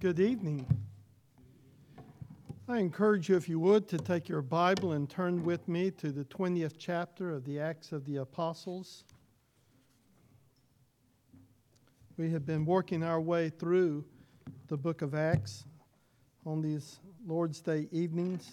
Good evening. I encourage you, if you would, to take your Bible and turn with me to the 20th chapter of the Acts of the Apostles. We have been working our way through the book of Acts on these Lord's Day evenings.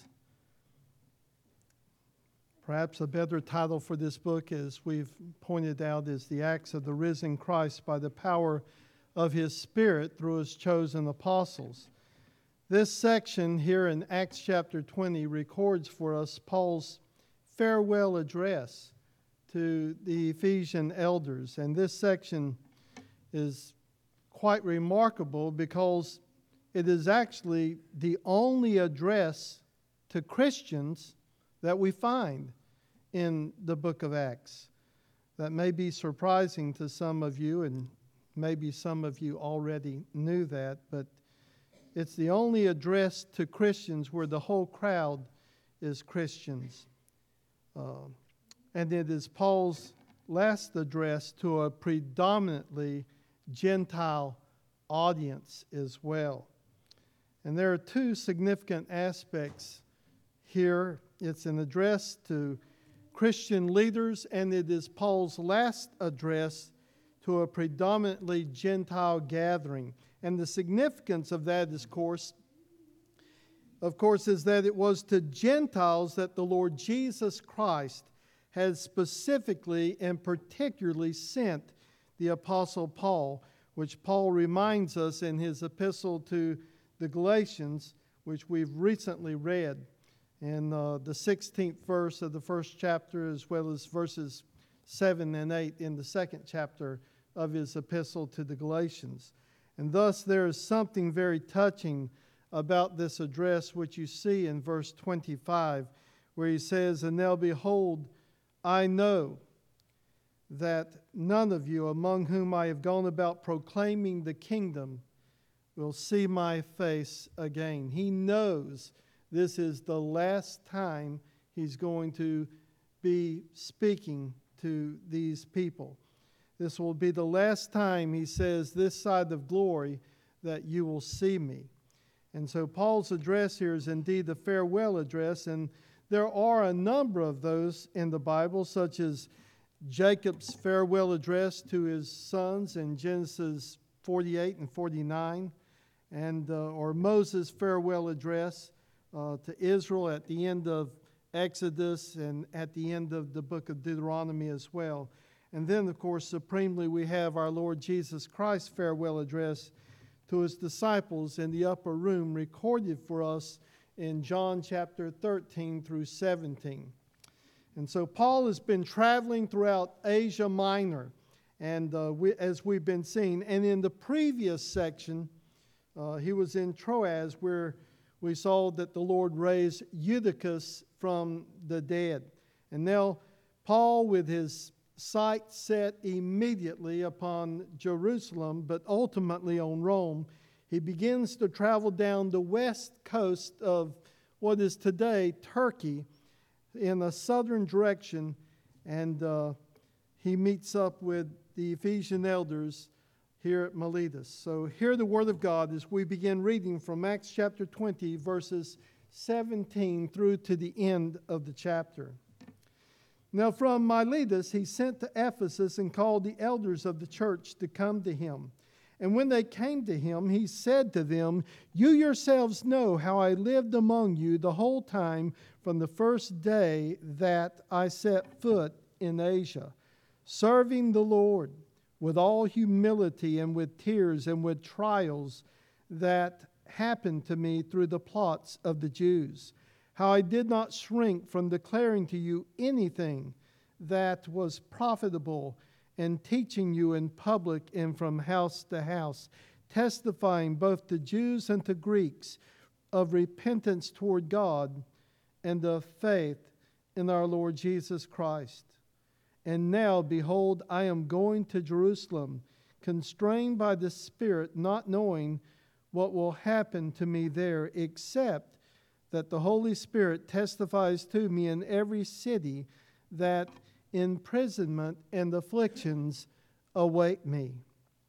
Perhaps a better title for this book, as we've pointed out, is The Acts of the Risen Christ by the Power of His Spirit through His chosen apostles. This section here in Acts chapter 20 records for us Paul's farewell address to the Ephesian elders. And this section is quite remarkable because it is actually the only address to Christians that we find in the book of Acts. That may be surprising to some of you, and maybe some of you already knew that, but it's the only address to Christians where the whole crowd is Christians. And it is Paul's last address to a predominantly Gentile audience as well. And there are two significant aspects here. It's an address to Christian leaders, and it is Paul's last address to a predominantly Gentile gathering. And the significance of that is, of course, is that it was to Gentiles that the Lord Jesus Christ has specifically and particularly sent the Apostle Paul, which Paul reminds us in his epistle to the Galatians, which we've recently read, in the 16th verse of the first chapter, as well as verses 7 and 8 in the second chapter of his epistle to the Galatians. And thus there is something very touching about this address, which you see in verse 25, where he says, "And now behold, I know that none of you among whom I have gone about proclaiming the kingdom will see my face again." He knows this is the last time he's going to be speaking to these people. This will be the last time, he says, this side of glory, that you will see me. And so Paul's address here is indeed the farewell address, and there are a number of those in the Bible, such as Jacob's farewell address to his sons in Genesis 48 and 49, and or Moses' farewell address to Israel at the end of Exodus and at the end of the book of Deuteronomy as well. And then, of course, supremely, we have our Lord Jesus Christ's farewell address to his disciples in the upper room, recorded for us in John chapter 13 through 17. And so Paul has been traveling throughout Asia Minor, and as we've been seeing. And in the previous section, he was in Troas, where we saw that the Lord raised Eutychus from the dead. And now Paul, with his sight set immediately upon Jerusalem, but ultimately on Rome, he begins to travel down the west coast of what is today Turkey in a southern direction, and he meets up with the Ephesian elders here at Miletus. So hear the word of God as we begin reading from Acts chapter 20, verses 17 through to the end of the chapter. "Now from Miletus he sent to Ephesus and called the elders of the church to come to him. And when they came to him, he said to them, 'You yourselves know how I lived among you the whole time from the first day that I set foot in Asia, serving the Lord with all humility and with tears and with trials that happened to me through the plots of the Jews. How I did not shrink from declaring to you anything that was profitable, and teaching you in public and from house to house, testifying both to Jews and to Greeks of repentance toward God and of faith in our Lord Jesus Christ. And now, behold, I am going to Jerusalem, constrained by the Spirit, not knowing what will happen to me there, except that the Holy Spirit testifies to me in every city that imprisonment and afflictions await me.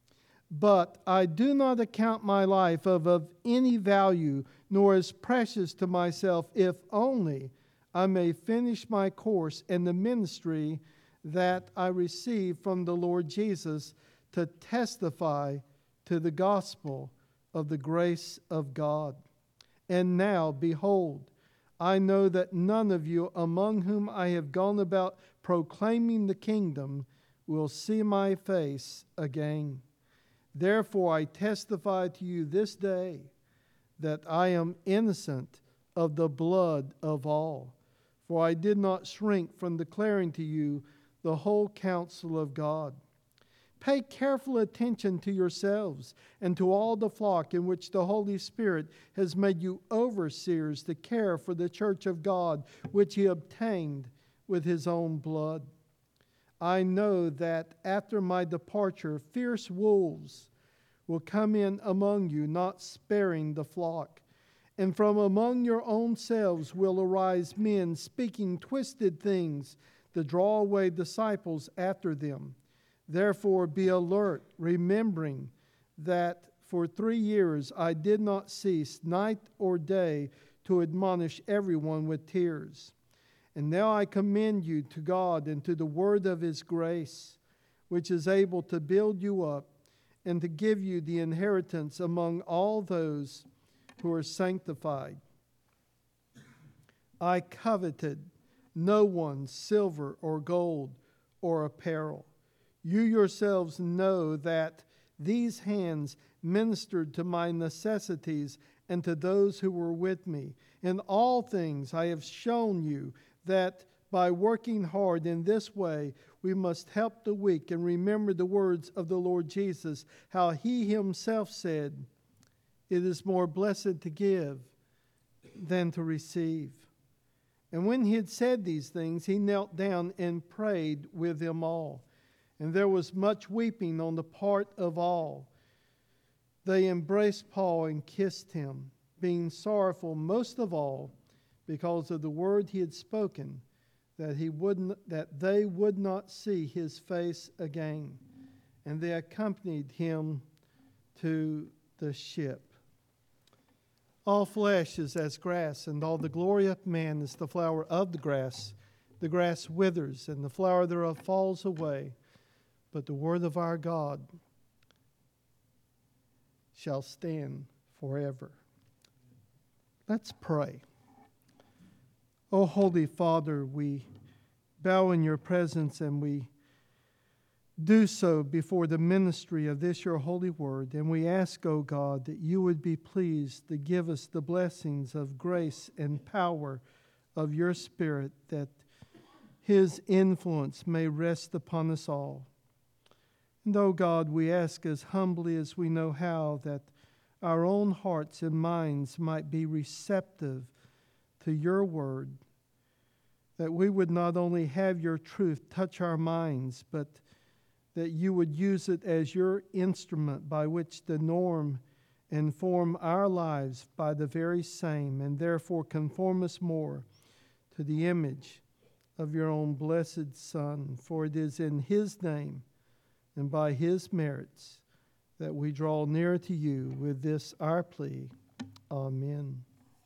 But I do not account my life of any value, nor as precious to myself, if only I may finish my course in the ministry that I received from the Lord Jesus to testify to the gospel of the grace of God. And now, behold, I know that none of you among whom I have gone about proclaiming the kingdom will see my face again. Therefore I testify to you this day that I am innocent of the blood of all. For I did not shrink from declaring to you the whole counsel of God. Pay careful attention to yourselves and to all the flock in which the Holy Spirit has made you overseers to care for the church of God, which He obtained with His own blood. I know that after my departure, fierce wolves will come in among you, not sparing the flock. And from among your own selves will arise men speaking twisted things to draw away disciples after them. Therefore be alert, remembering that for 3 years I did not cease night or day to admonish everyone with tears. And now I commend you to God and to the word of His grace, which is able to build you up and to give you the inheritance among all those who are sanctified. I coveted no one's silver or gold or apparel. You yourselves know that these hands ministered to my necessities and to those who were with me. In all things I have shown you that by working hard in this way, we must help the weak and remember the words of the Lord Jesus, how He Himself said, "It is more blessed to give than to receive." And when He had said these things, He knelt down and prayed with them all. And there was much weeping on the part of all. They embraced Paul and kissed him, being sorrowful most of all because of the word he had spoken, that they would not see his face again. And they accompanied him to the ship. All flesh is as grass, and all the glory of man is the flower of the grass. The grass withers, and the flower thereof falls away. But the word of our God shall stand forever. Let's pray. O Holy Father, we bow in your presence, and we do so before the ministry of this your holy word. And we ask, O God, that you would be pleased to give us the blessings of grace and power of your Spirit, that His influence may rest upon us all. And, O God, we ask as humbly as we know how that our own hearts and minds might be receptive to your word, that we would not only have your truth touch our minds, but that you would use it as your instrument by which to norm and form our lives by the very same, and therefore conform us more to the image of your own blessed Son. For it is in His name and by His merits that we draw near to you with this our plea. Amen.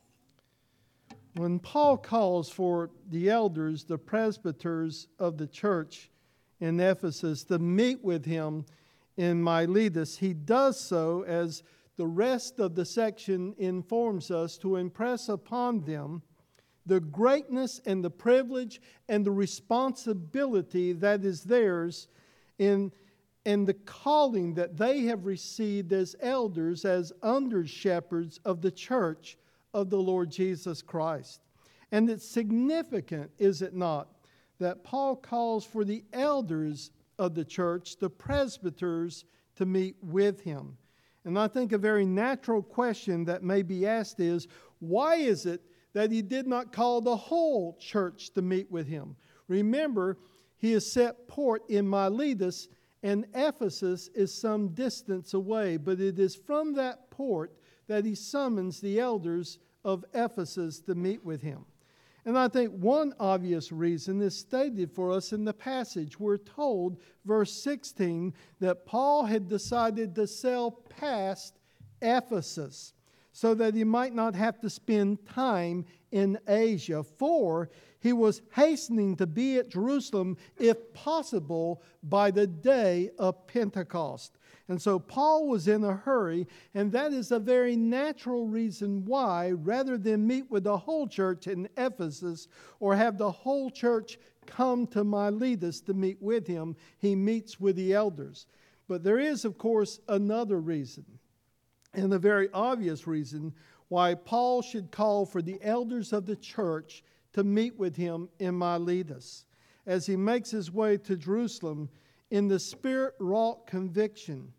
When Paul calls for the elders, the presbyters of the church in Ephesus, to meet with him in Miletus, he does so, as the rest of the section informs us, to impress upon them the greatness and the privilege and the responsibility that is theirs in the calling that they have received as elders, as under shepherds of the church of the Lord Jesus Christ. And it's significant, is it not, that Paul calls for the elders of the church, the presbyters, to meet with him. And I think a very natural question that may be asked is, why is it that he did not call the whole church to meet with him? Remember, he has set port in Miletus, and Ephesus is some distance away, but it is from that port that he summons the elders of Ephesus to meet with him. And I think one obvious reason is stated for us in the passage. We're told, verse 16, that Paul had decided to sail past Ephesus so that he might not have to spend time in Asia, for he was hastening to be at Jerusalem, if possible, by the day of Pentecost. And so Paul was in a hurry, and that is a very natural reason why, rather than meet with the whole church in Ephesus or have the whole church come to Miletus to meet with him, he meets with the elders. But there is, of course, another reason, and a very obvious reason, why Paul should call for the elders of the church to meet with him in Miletus as he makes his way to Jerusalem in the Spirit-wrought conviction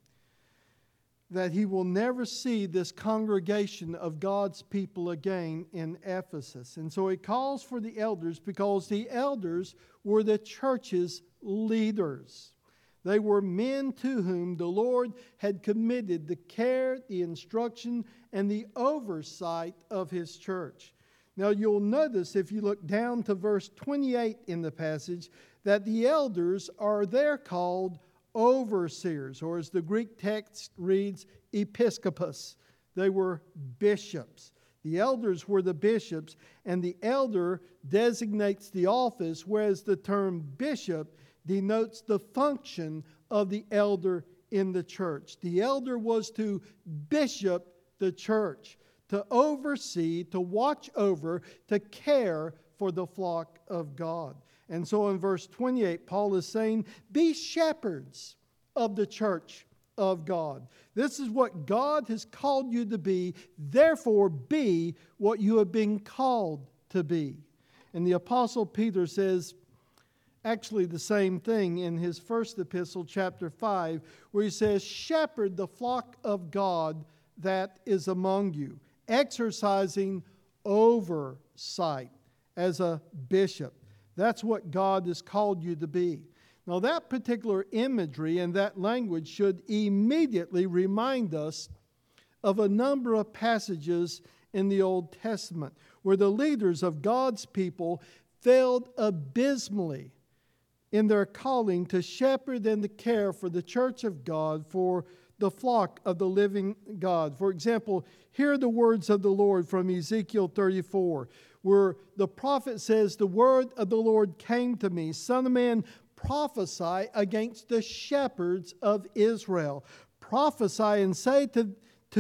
that he will never see this congregation of God's people again in Ephesus. And so he calls for the elders because the elders were the church's leaders. They were men to whom the Lord had committed the care, the instruction, and the oversight of his church. Now you'll notice if you look down to verse 28 in the passage that the elders are there called overseers, or as the Greek text reads, episkopos. They were bishops. The elders were the bishops, and the elder designates the office, whereas the term bishop denotes the function of the elder in the church. The elder was to bishop the church, to oversee, to watch over, to care for the flock of God. And so in verse 28, Paul is saying, be shepherds of the church of God. This is what God has called you to be. Therefore, be what you have been called to be. And the Apostle Peter says actually the same thing in his first epistle, chapter 5, where he says, shepherd the flock of God that is among you, exercising oversight as a bishop. That's what God has called you to be. Now, that particular imagery and that language should immediately remind us of a number of passages in the Old Testament where the leaders of God's people failed abysmally in their calling to shepherd and to care for the church of God, for the flock of the living God. For example, hear the words of the Lord from Ezekiel 34, where the prophet says, the word of the Lord came to me, Son of man, prophesy against the shepherds of Israel. Prophesy and say to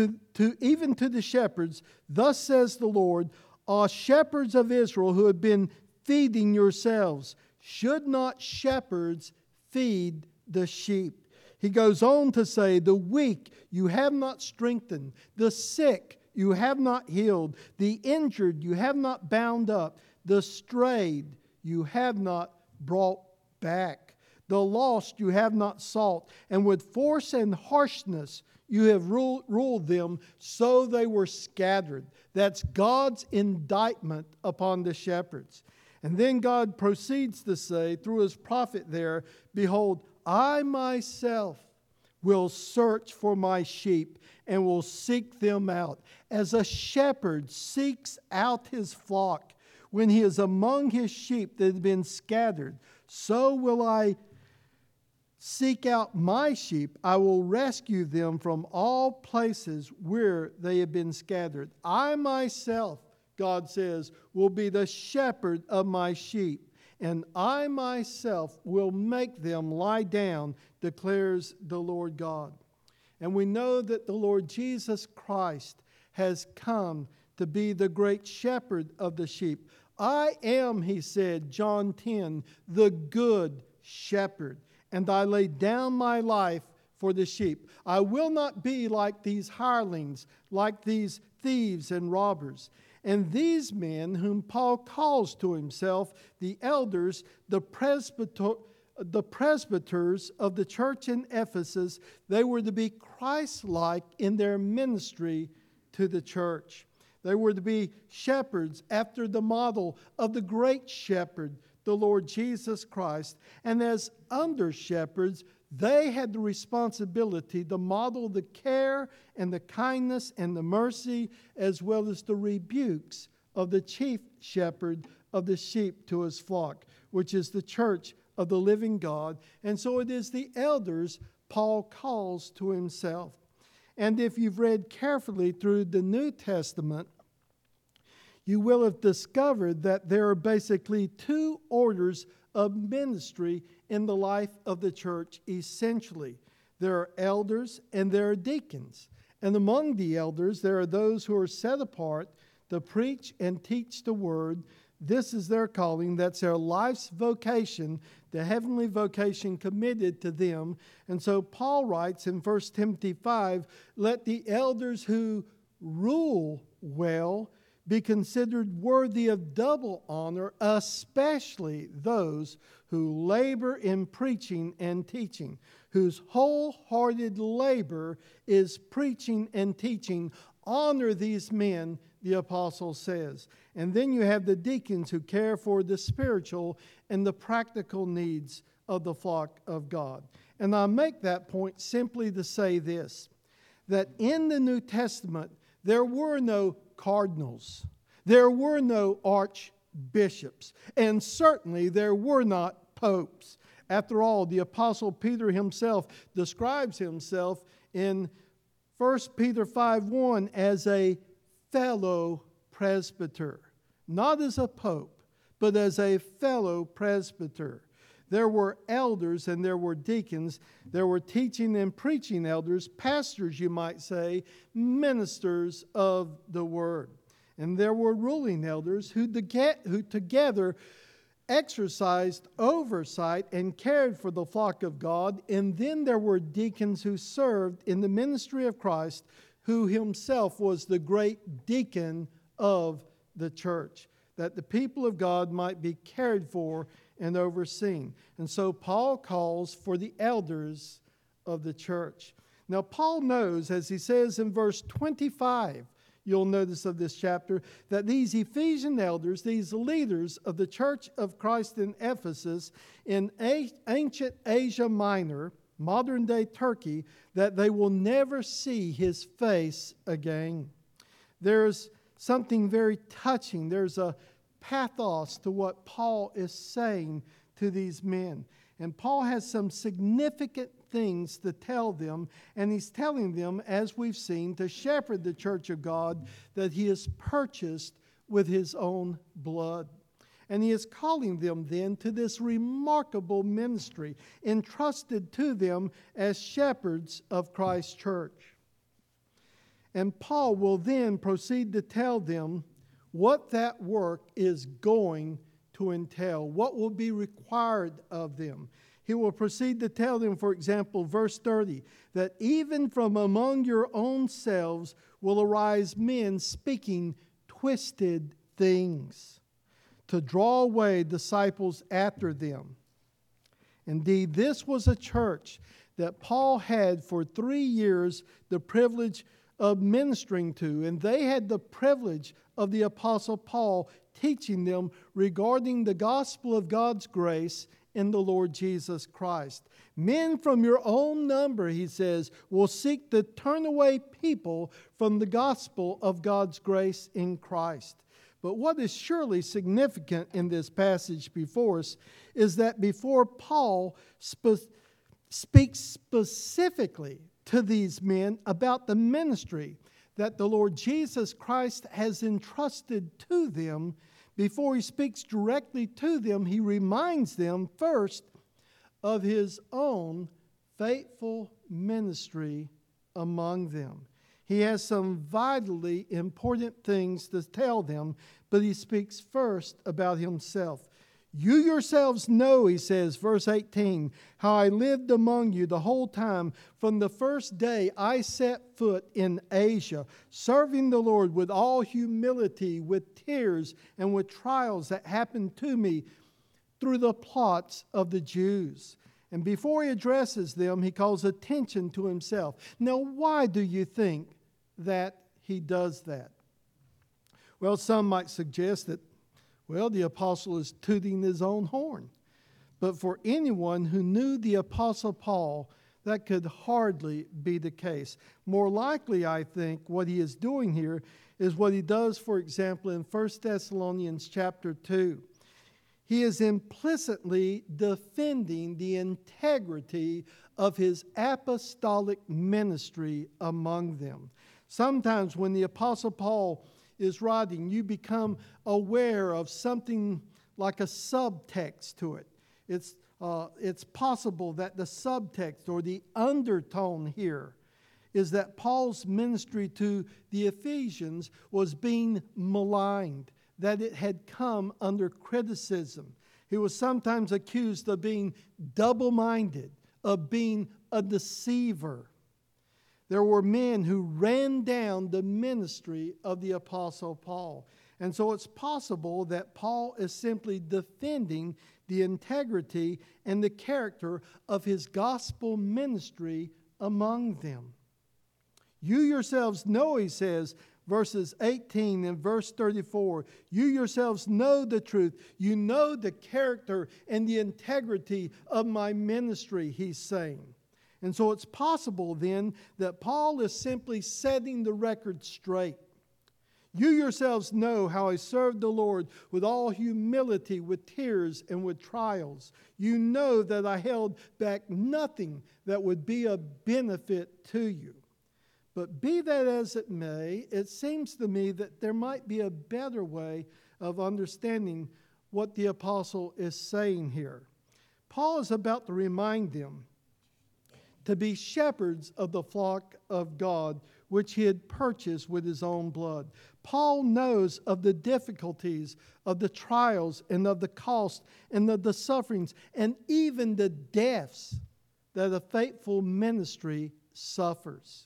even to the shepherds, thus says the Lord, shepherds of Israel who have been feeding yourselves, should not shepherds feed the sheep? He goes on to say, the weak you have not strengthened, the sick you have not healed, the injured you have not bound up, the strayed you have not brought back, the lost you have not sought, and with force and harshness you have ruled them, so they were scattered. That's God's indictment upon the shepherds. And then God proceeds to say through his prophet there, behold, I myself will search for my sheep and will seek them out. As a shepherd seeks out his flock when he is among his sheep that have been scattered, so will I seek out my sheep. I will rescue them from all places where they have been scattered. I myself, God says, will be the shepherd of my sheep, and I myself will make them lie down, declares the Lord God. And we know that the Lord Jesus Christ has come to be the great shepherd of the sheep. I am, he said, John 10, the good shepherd, and I lay down my life for the sheep. I will not be like these hirelings, like these thieves and robbers. And these men whom Paul calls to himself, the elders, the presbyters of the church in Ephesus, they were to be Christ-like in their ministry to the church. They were to be shepherds after the model of the great shepherd, the Lord Jesus Christ. And as under-shepherds, they had the responsibility to model the care and the kindness and the mercy, as well as the rebukes of the chief shepherd of the sheep to his flock, which is the church of the living God. And so it is the elders Paul calls to himself. And if you've read carefully through the New Testament, you will have discovered that there are basically two orders of ministry in the life of the church, essentially. There are elders and there are deacons. And among the elders, there are those who are set apart to preach and teach the word. This is their calling. That's their life's vocation, the heavenly vocation committed to them. And so Paul writes in 1 Timothy 5, let the elders who rule well be considered worthy of double honor, especially those who labor in preaching and teaching, whose wholehearted labor is preaching and teaching. Honor these men, the apostle says. And then you have the deacons who care for the spiritual and the practical needs of the flock of God. And I make that point simply to say this, that in the New Testament, there were no cardinals. There were no archbishops. And certainly there were not popes. After all, the Apostle Peter himself describes himself in 1 Peter 5:1 as a fellow presbyter. Not as a pope, but as a fellow presbyter. There were elders and there were deacons. There were teaching and preaching elders, pastors, you might say, ministers of the word. And there were ruling elders who together exercised oversight and cared for the flock of God. And then there were deacons who served in the ministry of Christ, who himself was the great deacon of the church, that the people of God might be cared for and overseen. And so Paul calls for the elders of the church. Now Paul knows, as he says in verse 25, you'll notice of this chapter, that these Ephesian elders, these leaders of the church of Christ in Ephesus, in ancient Asia Minor, modern day Turkey, that they will never see his face again. There's something very touching. There's a pathos to what Paul is saying to these men. And Paul has some significant things to tell them, and he's telling them, as we've seen, to shepherd the church of God that he has purchased with his own blood. And he is calling them then to this remarkable ministry entrusted to them as shepherds of Christ's church. And Paul will then proceed to tell them what that work is going to entail, what will be required of them. He will proceed to tell them, for example, verse 30, that even from among your own selves will arise men speaking twisted things to draw away disciples after them. Indeed, this was a church that Paul had for 3 years the privilege of ministering to, and they had the privilege of the Apostle Paul teaching them regarding the gospel of God's grace in the Lord Jesus Christ. Men from your own number, he says, will seek to turn away people from the gospel of God's grace in Christ. But what is surely significant in this passage before us is that before Paul speaks specifically to these men about the ministry that the Lord Jesus Christ has entrusted to them, before he speaks directly to them, he reminds them first of his own faithful ministry among them. He has some vitally important things to tell them, but he speaks first about himself. You yourselves know, he says, verse 18, how I lived among you the whole time from the first day I set foot in Asia, serving the Lord with all humility, with tears, and with trials that happened to me through the plots of the Jews. And before he addresses them, he calls attention to himself. Now, why do you think that he does that? Well, some might suggest that the apostle is tooting his own horn. But for anyone who knew the Apostle Paul, That could hardly be the case. More likely, I think, what he is doing here is what he does, for example, in 1 Thessalonians chapter 2. He is implicitly defending the integrity of his apostolic ministry among them. Sometimes when the Apostle Paul is writing, you become aware of something like a subtext to it. It's possible that the subtext or the undertone here is that Paul's ministry to the Ephesians was being maligned, that it had come under criticism. He was sometimes accused of being double-minded, of being a deceiver. There were men who ran down the ministry of the Apostle Paul. And so it's possible that Paul is simply defending the integrity and the character of his gospel ministry among them. You yourselves know, he says, verses 18 and verse 34, you yourselves know the truth. You know the character and the integrity of my ministry, he's saying. And so it's possible then that Paul is simply setting the record straight. You yourselves know how I served the Lord with all humility, with tears, and with trials. You know that I held back nothing that would be a benefit to you. But be that as it may, it seems to me that there might be a better way of understanding what the apostle is saying here. Paul is about to remind them to be shepherds of the flock of God, which he had purchased with his own blood. Paul knows of the difficulties, of the trials, and of the cost, and of the sufferings, and even the deaths that a faithful ministry suffers.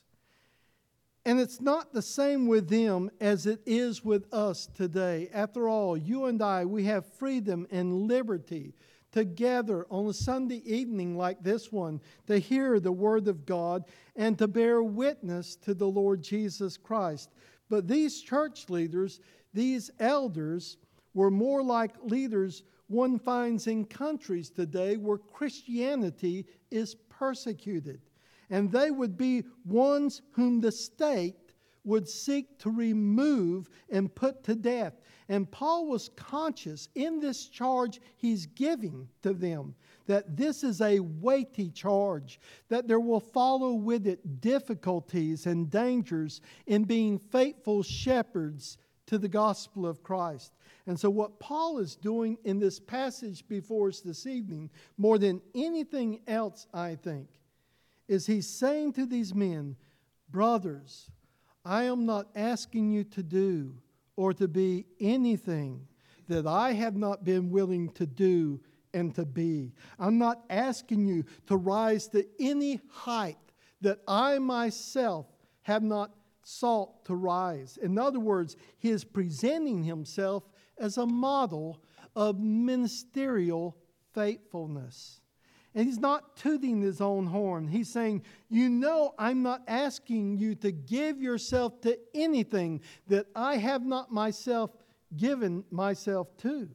And it's not the same with them as it is with us today. After all, you and I, we have freedom and liberty to gather on a Sunday evening like this one to hear the Word of God and to bear witness to the Lord Jesus Christ. But these church leaders, these elders, were more like leaders one finds in countries today where Christianity is persecuted. And they would be ones whom the state would seek to remove and put to death. And Paul was conscious in this charge he's giving to them that this is a weighty charge, that there will follow with it difficulties and dangers in being faithful shepherds to the gospel of Christ. And so what Paul is doing in this passage before us this evening, more than anything else, I think, is he's saying to these men, brothers, I am not asking you to do or to be anything that I have not been willing to do and to be. I'm not asking you to rise to any height that I myself have not sought to rise. In other words, he is presenting himself as a model of ministerial faithfulness. And he's not tooting his own horn. He's saying, you know, I'm not asking you to give yourself to anything that I have not myself given myself to.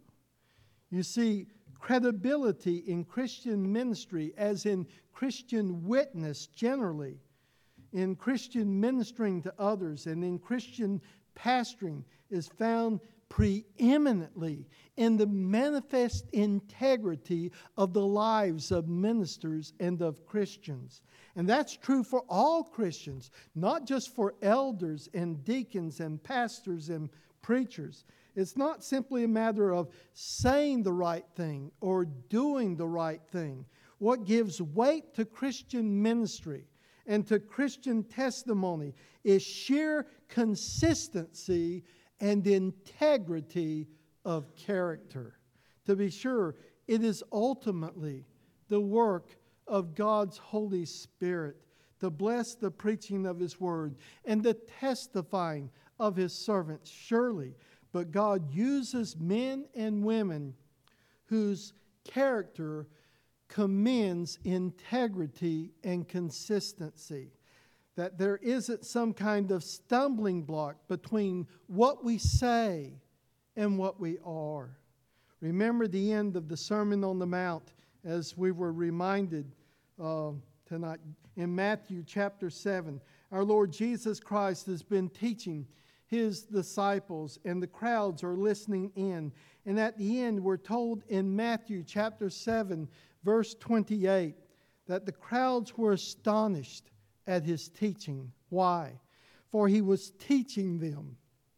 You see, credibility in Christian ministry, as in Christian witness generally, in Christian ministering to others, and in Christian pastoring, is found preeminently in the manifest integrity of the lives of ministers and of Christians. And that's true for all Christians, not just for elders and deacons and pastors and preachers. It's not simply a matter of saying the right thing or doing the right thing. What gives weight to Christian ministry and to Christian testimony is sheer consistency and integrity of character. To be sure, it is ultimately the work of God's Holy Spirit to bless the preaching of His Word and the testifying of His servants, surely. But God uses men and women whose character commends integrity and consistency. That there isn't some kind of stumbling block between what we say and what we are. Remember the end of the Sermon on the Mount, as we were reminded to tonight. In Matthew chapter 7, our Lord Jesus Christ has been teaching His disciples, and the crowds are listening in. And at the end, we're told in Matthew chapter 7, verse 28, that the crowds were astonished at His teaching. Why? For He was teaching them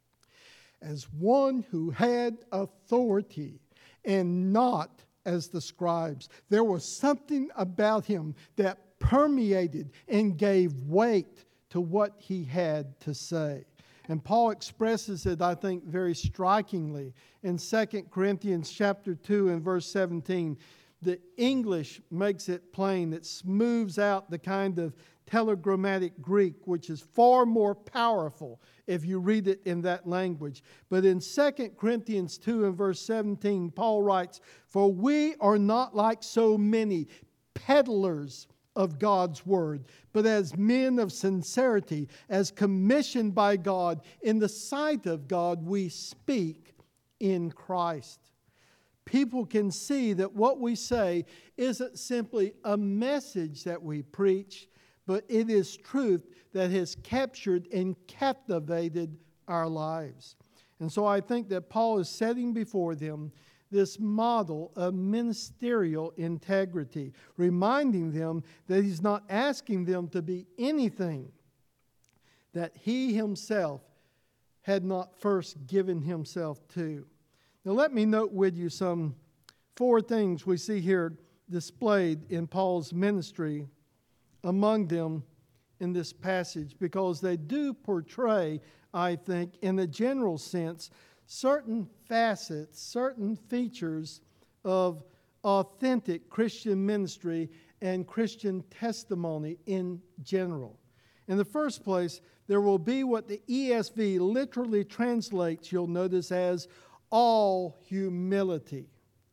as one who had authority, and not as the scribes. There was something about Him that permeated and gave weight to what He had to say. And Paul expresses it, I think, very strikingly in 2 Corinthians chapter 2 and verse 17. The English makes it plain. It smooths out the kind of telegrammatic Greek, which is far more powerful if you read it in that language. But in 2 Corinthians 2 and verse 17, Paul writes, "For we are not like so many peddlers of God's word, but as men of sincerity, as commissioned by God, in the sight of God, we speak in Christ." People can see that what we say isn't simply a message that we preach, but it is truth that has captured and captivated our lives. And so I think that Paul is setting before them this model of ministerial integrity, reminding them that he's not asking them to be anything that he himself had not first given himself to. Now let me note with you some 4 things we see here displayed in Paul's ministry, among them in this passage, because they do portray, I think, in a general sense, certain facets, certain features of authentic Christian ministry and Christian testimony in general. In the first place, there will be what the ESV literally translates, you'll notice, as all humility.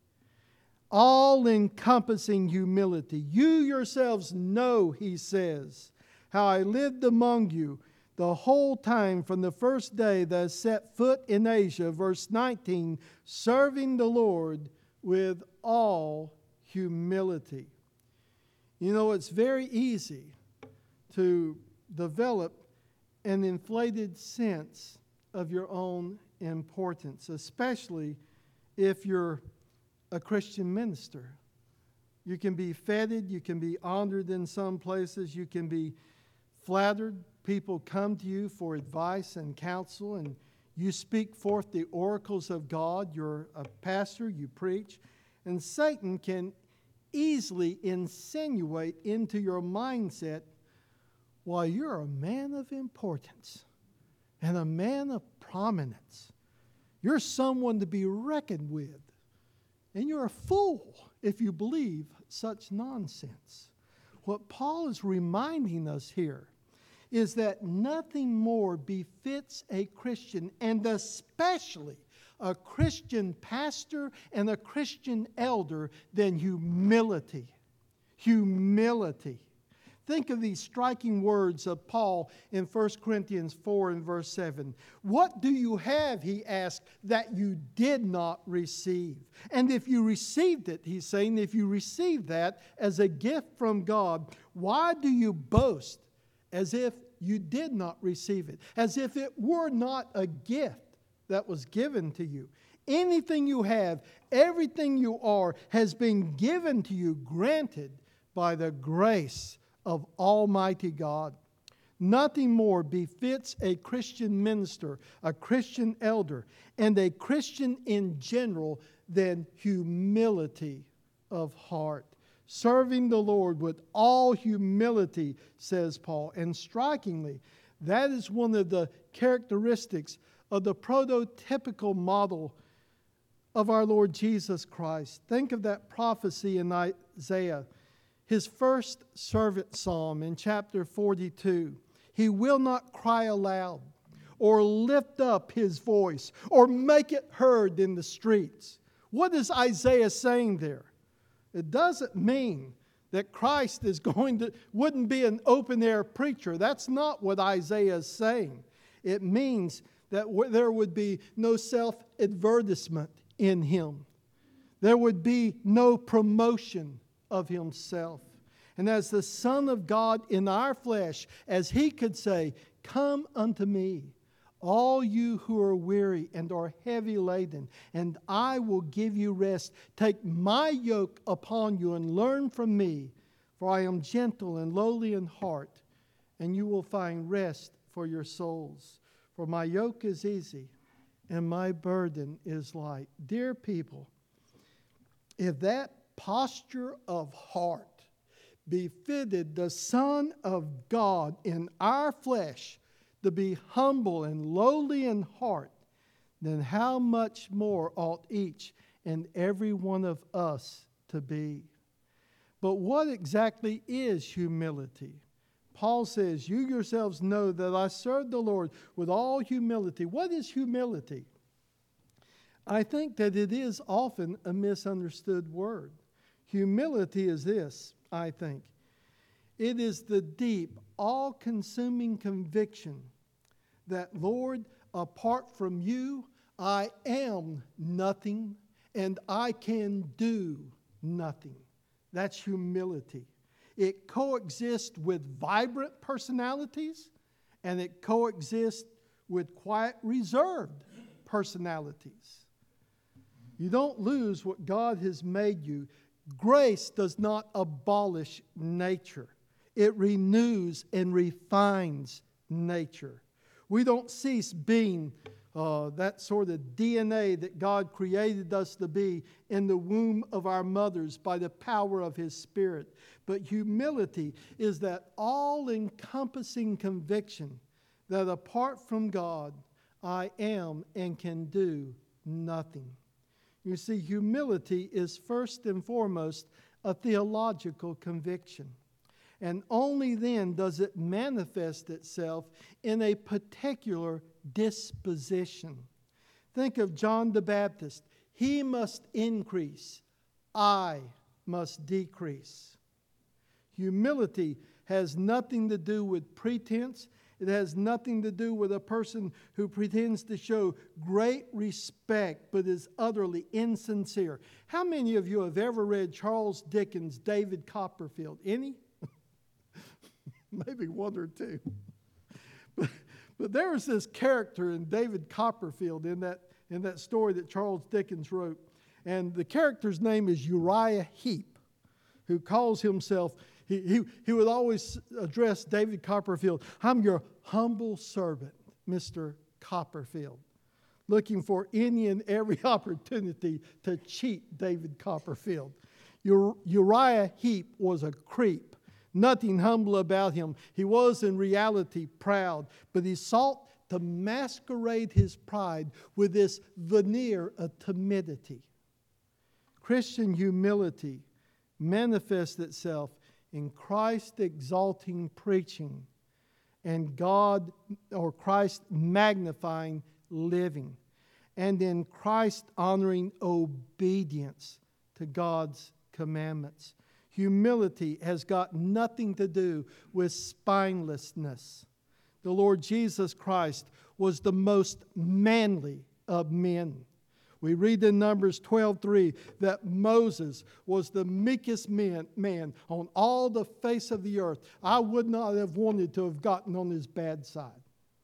All-encompassing humility. You yourselves know, he says, how I lived among you the whole time from the first day that I set foot in Asia, verse 19, serving the Lord with all humility. You know, it's very easy to develop an inflated sense of your own importance, especially if you're a Christian minister. You can be feted, you can be honored in some places, you can be flattered. People come to you for advice and counsel, and you speak forth the oracles of God. You're a pastor, you preach, and Satan can easily insinuate into your mindset, well, you're a man of importance and a man of prominence. You're someone to be reckoned with. And you're a fool if you believe such nonsense. What Paul is reminding us here is that nothing more befits a Christian, and especially a Christian pastor and a Christian elder, than humility. Humility. Think of these striking words of Paul in 1 Corinthians 4 and verse 7. What do you have, he asked, that you did not receive? And if you received it, he's saying, if you received that as a gift from God, why do you boast as if you did not receive it? As if it were not a gift that was given to you. Anything you have, everything you are, has been given to you, granted by the grace of Almighty God. Nothing more befits a Christian minister, a Christian elder, and a Christian in general than humility of heart. Serving the Lord with all humility, says Paul. And strikingly, that is one of the characteristics of the prototypical model of our Lord Jesus Christ. Think of that prophecy in Isaiah. His first servant psalm in chapter 42. He will not cry aloud or lift up his voice or make it heard in the streets. What is Isaiah saying there? It doesn't mean that Christ wouldn't be an open-air preacher. That's not what Isaiah is saying. It means that there would be no self-advertisement in him. There would be no promotion of himself. And as the Son of God in our flesh, as He could say, "Come unto me, all you who are weary and are heavy laden, and I will give you rest. Take my yoke upon you and learn from me, for I am gentle and lowly in heart, and you will find rest for your souls. For my yoke is easy and my burden is light." Dear people, if that posture of heart befitted the Son of God in our flesh to be humble and lowly in heart, then how much more ought each and every one of us to be? But what exactly is humility? Paul says, "You yourselves know that I serve the Lord with all humility." What is humility? I think that it is often a misunderstood word. Humility is this, I think. It is the deep, all-consuming conviction that, Lord, apart from you, I am nothing and I can do nothing. That's humility. It coexists with vibrant personalities, and it coexists with quiet, reserved personalities. You don't lose what God has made you. Grace does not abolish nature. It renews and refines nature. We don't cease being that sort of DNA that God created us to be in the womb of our mothers by the power of His Spirit. But humility is that all-encompassing conviction that apart from God, I am and can do nothing. You see, humility is first and foremost a theological conviction. And only then does it manifest itself in a particular disposition. Think of John the Baptist. He must increase, I must decrease. Humility has nothing to do with pretense. It has nothing to do with a person who pretends to show great respect but is utterly insincere. How many of you have ever read Charles Dickens' David Copperfield? Any? Maybe one or two. But there's this character in David Copperfield in that story that Charles Dickens wrote. And the character's name is Uriah Heep, who calls himself, he would always address David Copperfield, "I'm your humble servant, Mr. Copperfield," looking for any and every opportunity to cheat David Copperfield. Uriah Heep was a creep. Nothing humble about him. He was in reality proud, but he sought to masquerade his pride with this veneer of timidity. Christian humility manifests itself in Christ-exalting preaching and God or Christ magnifying living, and in Christ-honoring obedience to God's commandments. Humility has got nothing to do with spinelessness. The Lord Jesus Christ was the most manly of men. We read in Numbers 12:3 that Moses was the meekest man on all the face of the earth. I would not have wanted to have gotten on his bad side.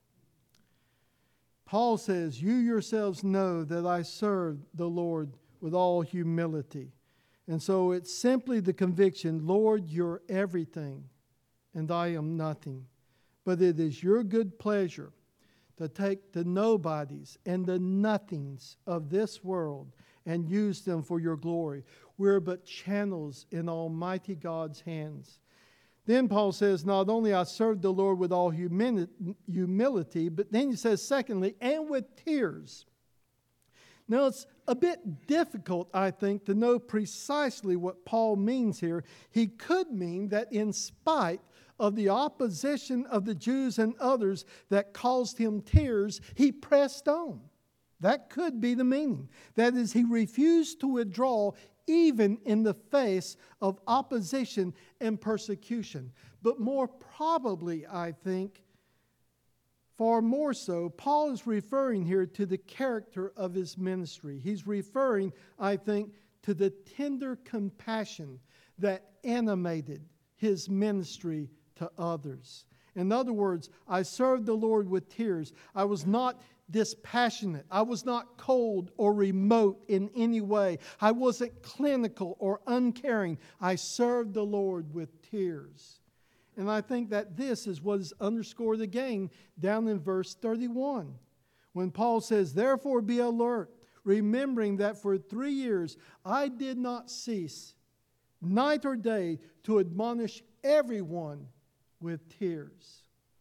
Paul says, "You yourselves know that I serve the Lord with all humility." And so it's simply the conviction, Lord, you're everything, and I am nothing. But it is your good pleasure to take the nobodies and the nothings of this world and use them for your glory. We're but channels in Almighty God's hands. Then Paul says, not only I serve the Lord with all humility, but then he says, secondly, and with tears. Now, it's a bit difficult, I think, to know precisely what Paul means here. He could mean that in spite of the opposition of the Jews and others that caused him tears, he pressed on. That could be the meaning. That is, he refused to withdraw even in the face of opposition and persecution. But more probably, I think, far more so, Paul is referring here to the character of his ministry. He's referring, I think, to the tender compassion that animated his ministry to others. In other words, I served the Lord with tears. I was not dispassionate. I was not cold or remote in any way. I wasn't clinical or uncaring. I served the Lord with tears. And I think that this is what is underscored again down in verse 31. When Paul says, therefore be alert, remembering that for 3 years I did not cease, night or day, to admonish everyone with tears.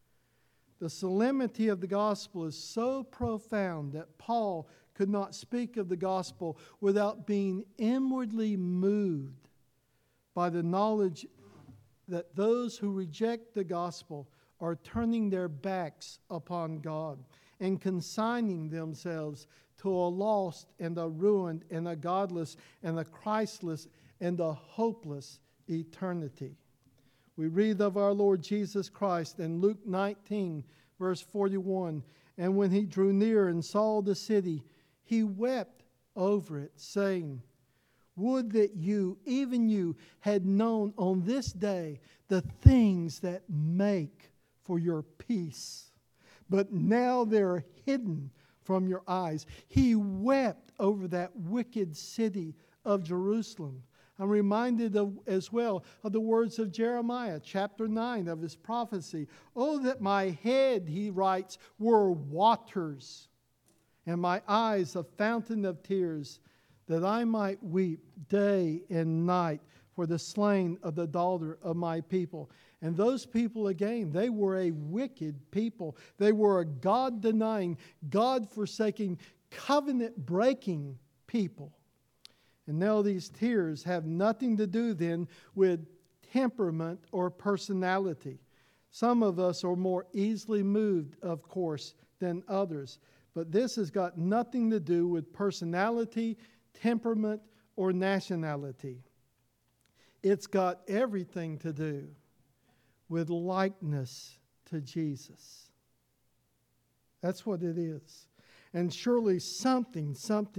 The solemnity of the gospel is so profound that Paul could not speak of the gospel without being inwardly moved by the knowledge that those who reject the gospel are turning their backs upon God and consigning themselves to a lost and a ruined and a godless and a Christless and a hopeless eternity. We read of our Lord Jesus Christ in Luke 19, verse 41. And when he drew near and saw the city, he wept over it, saying, would that you, even you, had known on this day the things that make for your peace. But now they're hidden from your eyes. He wept over that wicked city of Jerusalem. I'm reminded as well of the words of Jeremiah, chapter 9 of his prophecy. Oh, that my head, he writes, were waters, and my eyes a fountain of tears, that I might weep day and night for the slain of the daughter of my people. And those people, again, they were a wicked people. They were a God-denying, God-forsaking, covenant-breaking people. And now these tears have nothing to do then with temperament or personality. Some of us are more easily moved, of course, than others. But this has got nothing to do with personality, temperament, or nationality. It's got everything to do with likeness to Jesus. That's what it is. And surely something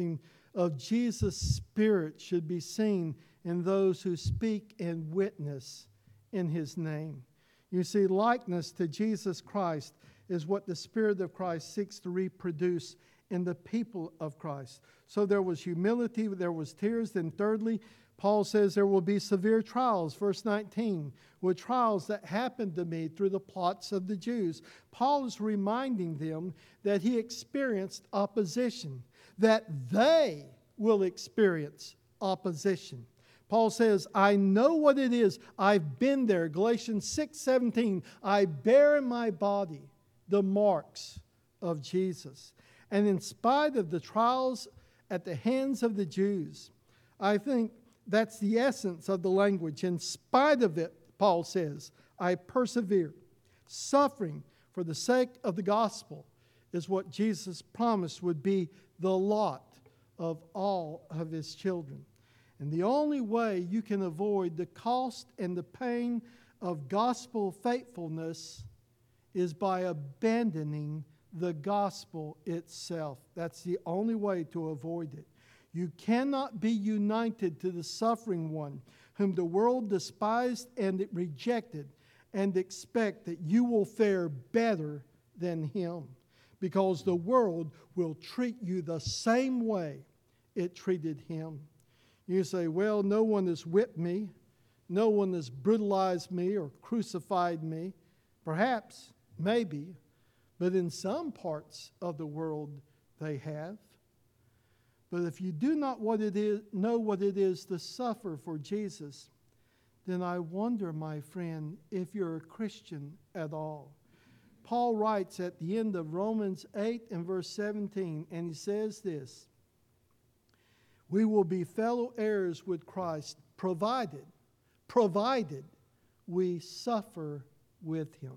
of Jesus' Spirit should be seen in those who speak and witness in His name. You see, likeness to Jesus Christ is what the Spirit of Christ seeks to reproduce in the people of Christ. So there was humility, there was tears. Then thirdly, Paul says there will be severe trials. Verse 19, with trials that happened to me through the plots of the Jews. Paul is reminding them that he experienced opposition, that they will experience opposition. Paul says, I know what it is. I've been there. Galatians 6:17, I bear in my body the marks of Jesus. And in spite of the trials at the hands of the Jews, I think that's the essence of the language. In spite of it, Paul says, I persevere. Suffering for the sake of the gospel is what Jesus promised would be the lot of all of His children. And the only way you can avoid the cost and the pain of gospel faithfulness is by abandoning the gospel itself. That's the only way to avoid it. You cannot be united to the suffering one whom the world despised and rejected and expect that you will fare better than him, because the world will treat you the same way it treated him. You say, well, no one has whipped me. No one has brutalized me or crucified me. Perhaps, maybe, but in some parts of the world they have. But if you do not know what it is to suffer for Jesus, then I wonder, my friend, if you're a Christian at all. Paul writes at the end of Romans 8 and verse 17, and he says this, we will be fellow heirs with Christ, provided we suffer with Him.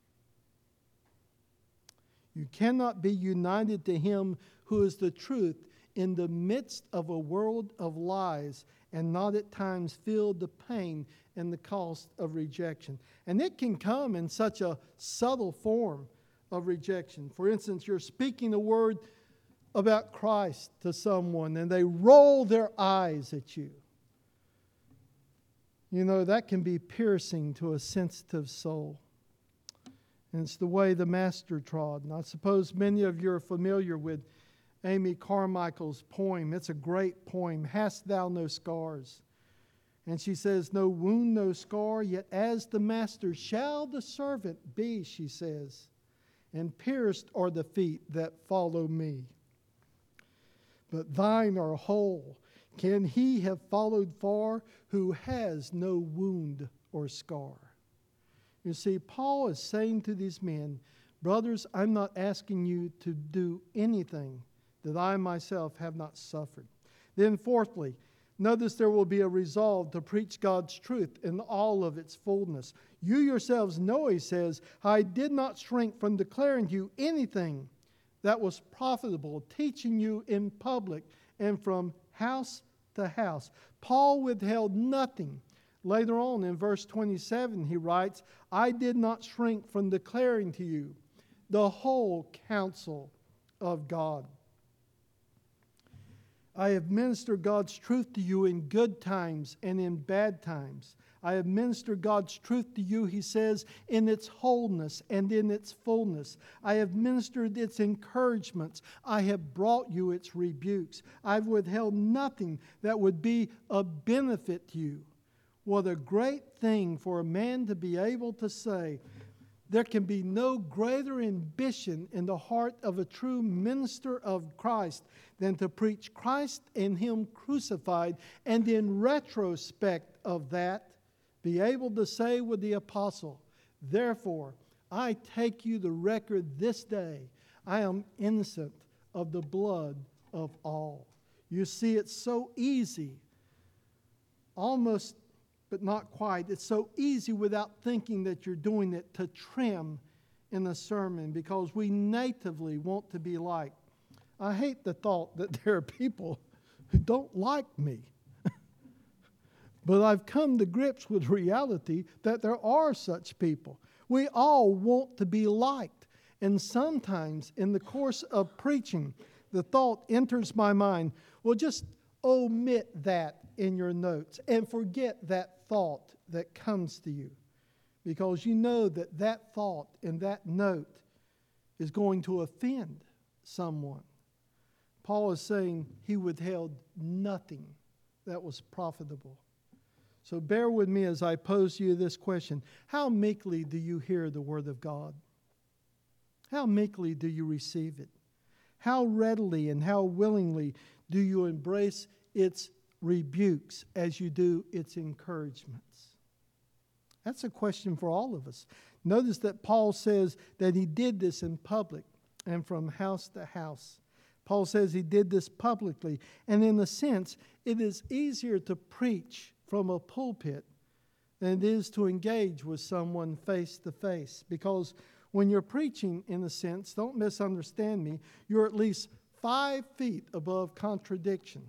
You cannot be united to Him who is the truth in the midst of a world of lies and not at times feel the pain and the cost of rejection. And it can come in such a subtle form of rejection. For instance, you're speaking a word about Christ to someone and they roll their eyes at you. You know, that can be piercing to a sensitive soul. And it's the way the Master trod. And I suppose many of you are familiar with Amy Carmichael's poem. It's a great poem, Hast Thou No Scars? And she says, no wound, no scar, yet as the Master shall the servant be, she says, and pierced are the feet that follow me. But thine are whole. Can he have followed far who has no wound or scar? You see, Paul is saying to these men, brothers, I'm not asking you to do anything that I myself have not suffered. Then fourthly, notice there will be a resolve to preach God's truth in all of its fullness. You yourselves know, he says, I did not shrink from declaring to you anything that was profitable, teaching you in public and from house to house. Paul withheld nothing. Later on in verse 27, he writes, I did not shrink from declaring to you the whole counsel of God. I have ministered God's truth to you in good times and in bad times. I have ministered God's truth to you, he says, in its wholeness and in its fullness. I have ministered its encouragements. I have brought you its rebukes. I've withheld nothing that would be a benefit to you. What a great thing for a man to be able to say, there can be no greater ambition in the heart of a true minister of Christ than to preach Christ and Him crucified, and in retrospect of that, be able to say with the apostle, therefore, I take you the record this day, I am innocent of the blood of all. You see, it's so easy, almost but not quite. It's so easy without thinking that you're doing it to trim in a sermon because we natively want to be liked. I hate the thought that there are people who don't like me. But I've come to grips with reality that there are such people. We all want to be liked. And sometimes in the course of preaching, the thought enters my mind, well, just omit that in your notes and forget that thought that comes to you, because you know that that thought and that note is going to offend someone. Paul is saying he withheld nothing that was profitable. So bear with me as I pose to you this question. How meekly do you hear the word of God? How meekly do you receive it? How readily and how willingly do you embrace its rebukes as you do its encouragements? That's a question for all of us. Notice that Paul says that he did this in public and from house to house. Paul says he did this publicly. And in a sense, it is easier to preach from a pulpit than it is to engage with someone face to face. Because when you're preaching, in a sense, don't misunderstand me, you're at least 5 feet above contradiction.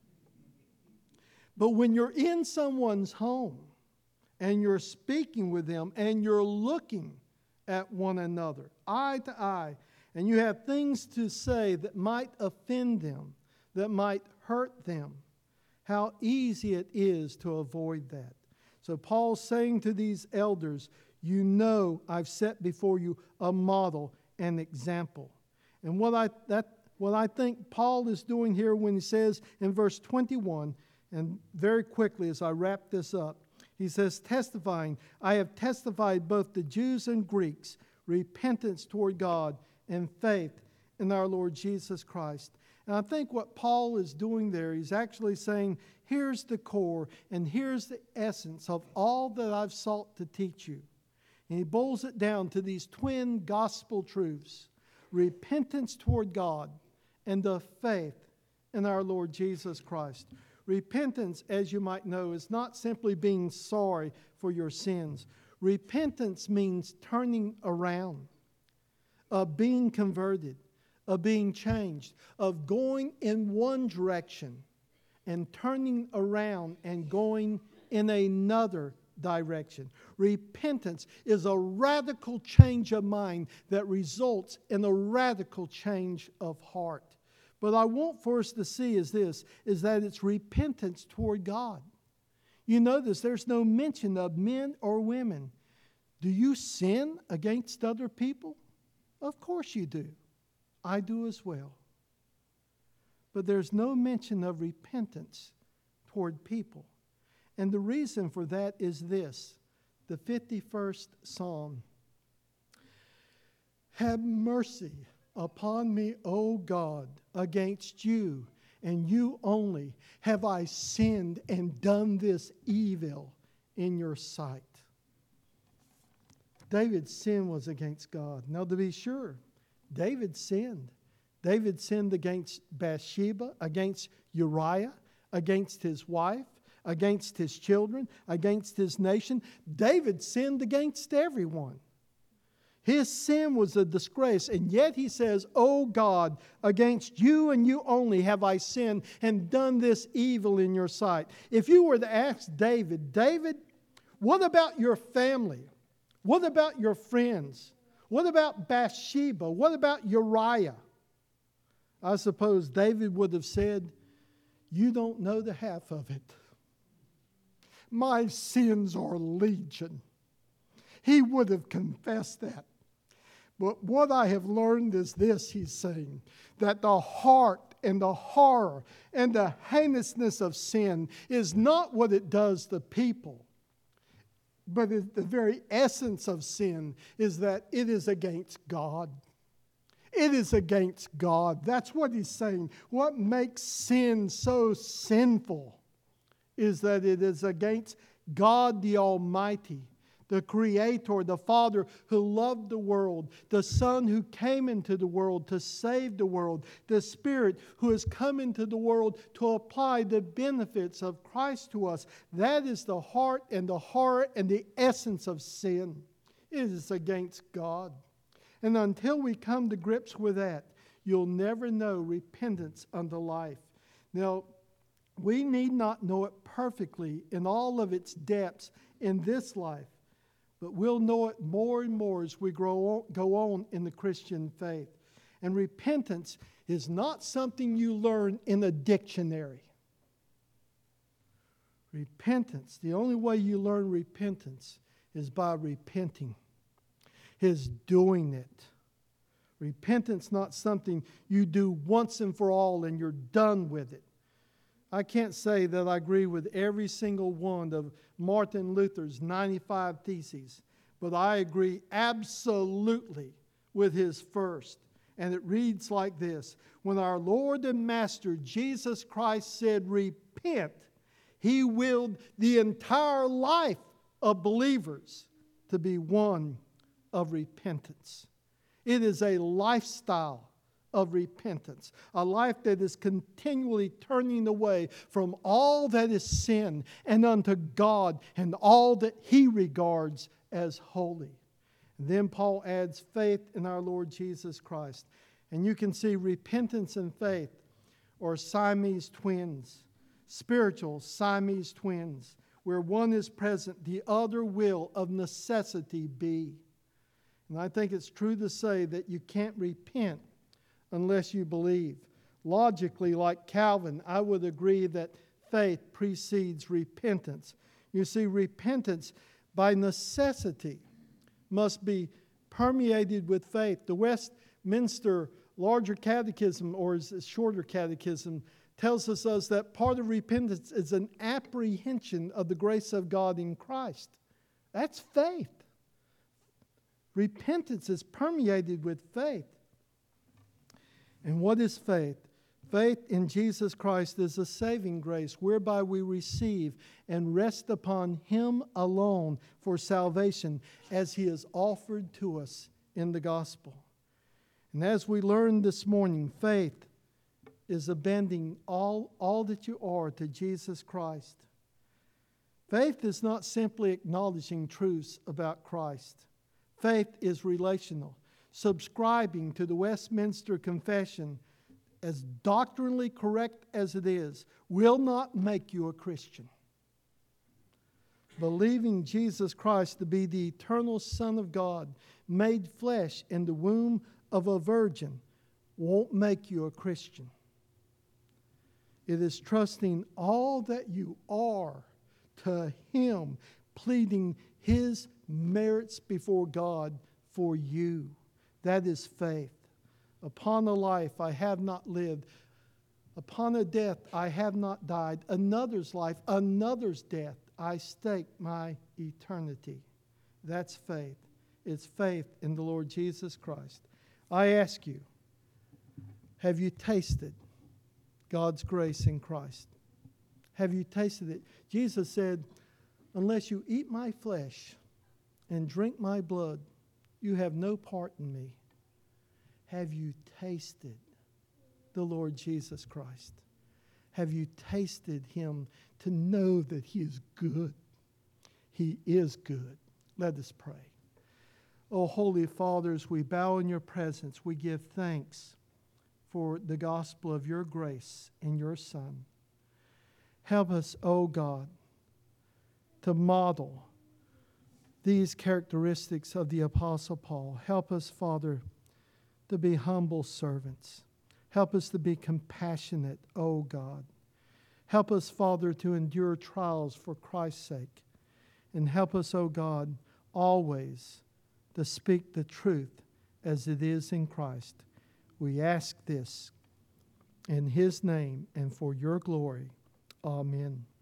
But when you're in someone's home and you're speaking with them and you're looking at one another, eye to eye, and you have things to say that might offend them, that might hurt them, how easy it is to avoid that. So Paul's saying to these elders, you know I've set before you a model and example. And what I think Paul is doing here when he says in verse 21, and very quickly as I wrap this up, he says, testifying, I have testified both to Jews and Greeks, repentance toward God and faith in our Lord Jesus Christ. And I think what Paul is doing there, he's actually saying, here's the core and here's the essence of all that I've sought to teach you. And he boils it down to these twin gospel truths: repentance toward God and the faith in our Lord Jesus Christ. Repentance, as you might know, is not simply being sorry for your sins. Repentance means turning around, of being converted, of being changed, of going in one direction and turning around and going in another direction. Repentance is a radical change of mind that results in a radical change of heart. But I want for us to see is that it's repentance toward God. You notice there's no mention of men or women. Do you sin against other people? Of course you do. I do as well. But there's no mention of repentance toward people. And the reason for that is this, the 51st Psalm. Have mercy upon me, O God, against you, and you only have I sinned and done this evil in your sight. David's sin was against God. Now, to be sure, David sinned. David sinned against Bathsheba, against Uriah, against his wife, against his children, against his nation. David sinned against everyone. His sin was a disgrace, and yet he says, "O God, against you and you only have I sinned and done this evil in your sight." If you were to ask David, "David, what about your family? What about your friends? What about Bathsheba? What about Uriah?" I suppose David would have said, "You don't know the half of it. My sins are legion." He would have confessed that. But what I have learned is this, he's saying, that the heart and the horror and the heinousness of sin is not what it does to people, but the very essence of sin is that it is against God. It is against God. That's what he's saying. What makes sin so sinful is that it is against God the Almighty, the Creator, the Father who loved the world, the Son who came into the world to save the world, the Spirit who has come into the world to apply the benefits of Christ to us. That is the heart and the horror and the essence of sin. It is against God. And until we come to grips with that, you'll never know repentance unto life. Now, we need not know it perfectly in all of its depths in this life, but we'll know it more and more as we go on in the Christian faith. And repentance is not something you learn in a dictionary. Repentance, the only way you learn repentance is by repenting, is doing it. Repentance not something you do once and for all and you're done with it. I can't say that I agree with every single one of Martin Luther's 95 Theses, but I agree absolutely with his first. And it reads like this: when our Lord and Master Jesus Christ said, "Repent," He willed the entire life of believers to be one of repentance. It is a lifestyle of repentance, a life that is continually turning away from all that is sin and unto God and all that He regards as holy. And then Paul adds faith in our Lord Jesus Christ. And you can see repentance and faith are Siamese twins, spiritual Siamese twins, where one is present, the other will of necessity be. And I think it's true to say that you can't repent unless you believe. Logically, like Calvin, I would agree that faith precedes repentance. You see, repentance by necessity must be permeated with faith. The Westminster Larger Catechism, or Shorter Catechism, tells us that part of repentance is an apprehension of the grace of God in Christ. That's faith. Repentance is permeated with faith. And what is faith? Faith in Jesus Christ is a saving grace whereby we receive and rest upon Him alone for salvation as He is offered to us in the gospel. And as we learned this morning, faith is abandoning all that you are to Jesus Christ. Faith is not simply acknowledging truths about Christ. Faith is relational. Subscribing to the Westminster Confession, as doctrinally correct as it is, will not make you a Christian. Believing Jesus Christ to be the eternal Son of God, made flesh in the womb of a virgin, won't make you a Christian. It is trusting all that you are to Him, pleading His merits before God for you. That is faith. Upon a life I have not lived, upon a death I have not died, another's life, another's death, I stake my eternity. That's faith. It's faith in the Lord Jesus Christ. I ask you, have you tasted God's grace in Christ? Have you tasted it? Jesus said, unless you eat my flesh and drink my blood, you have no part in me. Have you tasted the Lord Jesus Christ? Have you tasted Him to know that He is good? He is good. Let us pray. Oh, Holy Father, as we bow in your presence, we give thanks for the gospel of your grace in your Son. Help us, oh God, to model these characteristics of the Apostle Paul. Help us, Father, to be humble servants. Help us to be compassionate, oh God. Help us, Father, to endure trials for Christ's sake. And help us, oh God, always to speak the truth as it is in Christ. We ask this in His name and for your glory. Amen.